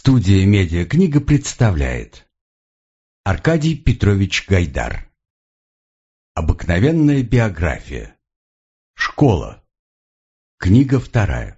Студия «Медиакнига» представляет Аркадий Петрович Гайдар. Обыкновенная биография. Школа. Книга 2.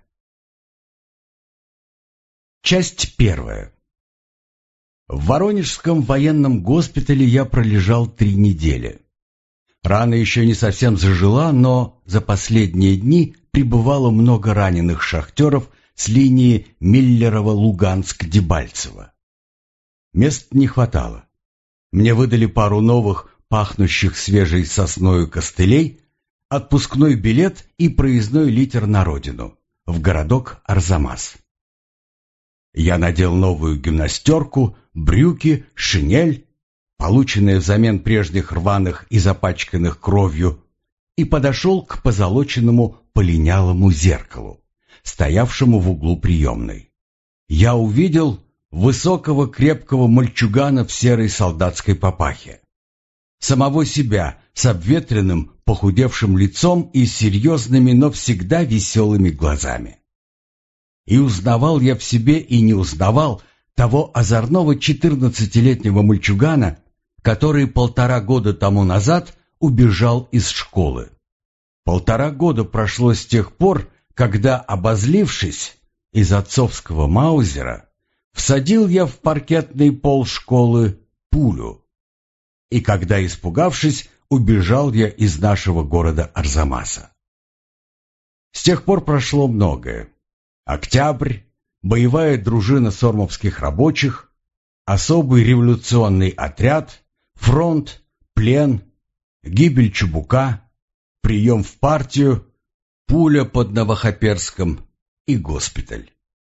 Часть 1. В Воронежском военном госпитале я пролежал 3 недели. Рана еще не совсем зажила, но за последние дни прибывало много раненых шахтеров с линии Миллерово-Луганск-Дебальцево. Мест не хватало. Мне выдали пару новых, пахнущих свежей сосною костылей, отпускной билет и проездной литер на родину, в городок Арзамас. Я надел новую гимнастерку, брюки, шинель, полученные взамен прежних рваных и запачканных кровью, и подошел к позолоченному полинялому зеркалу, стоявшему в углу приемной. Я увидел высокого крепкого мальчугана в серой солдатской папахе, самого себя с обветренным, похудевшим лицом и серьезными, но всегда веселыми глазами. И узнавал я в себе и не узнавал того озорного 14-летнего мальчугана, который 1,5 года тому назад убежал из школы. 1,5 года прошло с тех пор, когда, обозлившись из отцовского маузера, всадил я в паркетный пол школы пулю. И когда, испугавшись, убежал я из нашего города Арзамаса. С тех пор прошло многое. Октябрь, боевая дружина сормовских рабочих, особый революционный отряд, фронт, плен, гибель Чубука, прием в партию, пуля под Новохоперском и госпиталь.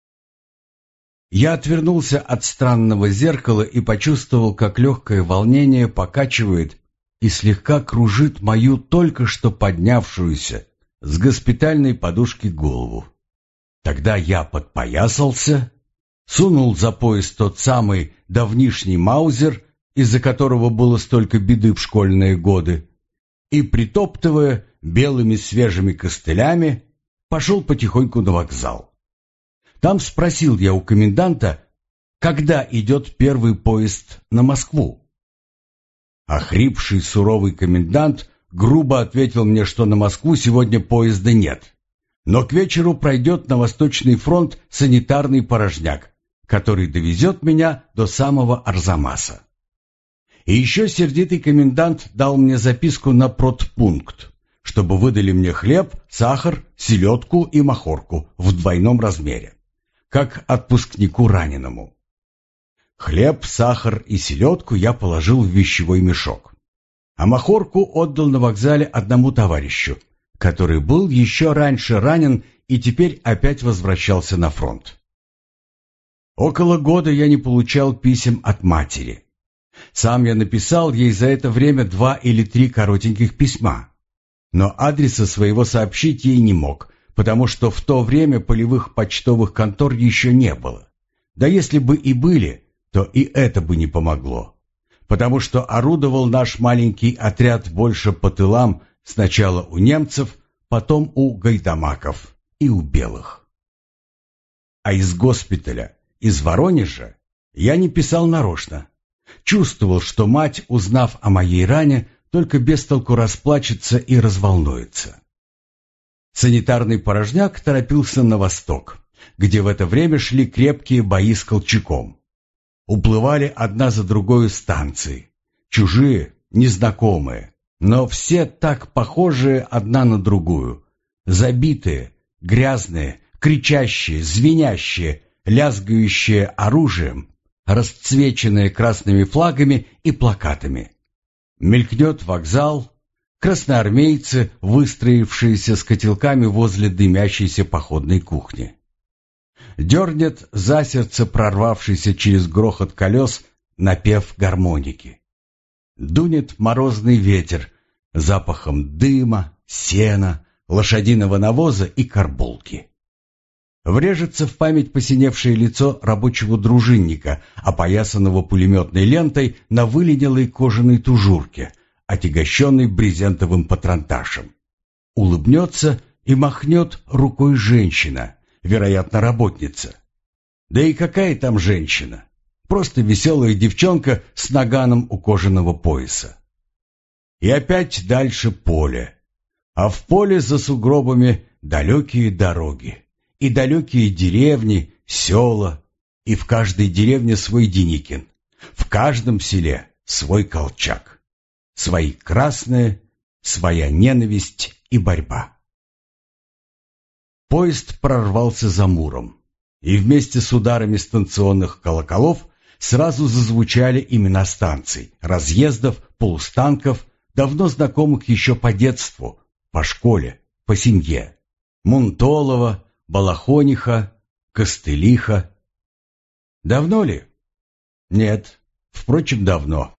Я отвернулся от странного зеркала и почувствовал, как легкое волнение покачивает и слегка кружит мою только что поднявшуюся с госпитальной подушки голову. Тогда я подпоясался, сунул за пояс тот самый давнишний маузер, из-за которого было столько беды в школьные годы, и, притоптывая белыми свежими костылями, пошел потихоньку на вокзал. Там спросил я у коменданта, когда идет первый поезд на Москву. Охрипший суровый комендант грубо ответил мне, что на Москву сегодня поезда нет, но к вечеру пройдет на Восточный фронт санитарный порожняк, который довезет меня до самого Арзамаса. И еще сердитый комендант дал мне записку на продпункт, чтобы выдали мне хлеб, сахар, селедку и махорку в 2 размере, как отпускнику раненому. Хлеб, сахар и селедку я положил в вещевой мешок, а махорку отдал на вокзале одному товарищу, который был еще раньше ранен и теперь опять возвращался на фронт. Около года я не получал писем от матери. Сам я написал ей за это время 2 или 3 коротеньких письма, но адреса своего сообщить ей не мог, потому что в то время полевых почтовых контор еще не было. Да если бы и были, то и это бы не помогло, потому что орудовал наш маленький отряд больше по тылам, сначала у немцев, потом у гайдамаков и у белых. А из госпиталя, из Воронежа, я не писал нарочно. Чувствовал, что мать, узнав о моей ране, только без толку расплачется и разволнуется. Санитарный порожняк торопился на восток, где в это время шли крепкие бои с Колчаком. Уплывали одна за другой станции, чужие, незнакомые, но все так похожие одна на другую, забитые, грязные, кричащие, звенящие, лязгающие оружием, расцвеченные красными флагами и плакатами. Мелькнет вокзал, красноармейцы, выстроившиеся с котелками возле дымящейся походной кухни. Дернет за сердце прорвавшийся через грохот колес напев гармоники. Дунет морозный ветер запахом дыма, сена, лошадиного навоза и карболки. Врежется в память посиневшее лицо рабочего дружинника, опоясанного пулеметной лентой на выленилой кожаной тужурке, отягощенной брезентовым патронташем. Улыбнется и махнет рукой женщина, вероятно, работница. Да и какая там женщина? Просто веселая девчонка с наганом у кожаного пояса. И опять дальше поле. А в поле за сугробами далекие дороги. И далекие деревни, села. И в каждой деревне свой Деникин. В каждом селе свой Колчак. Свои красные, своя ненависть и борьба. Поезд прорвался за Муром. И вместе с ударами станционных колоколов сразу зазвучали имена станций, разъездов, полустанков, давно знакомых еще по детству, по школе, по семье. Мунтолова, Балахониха, Костылиха. Давно ли? Нет, впрочем, давно.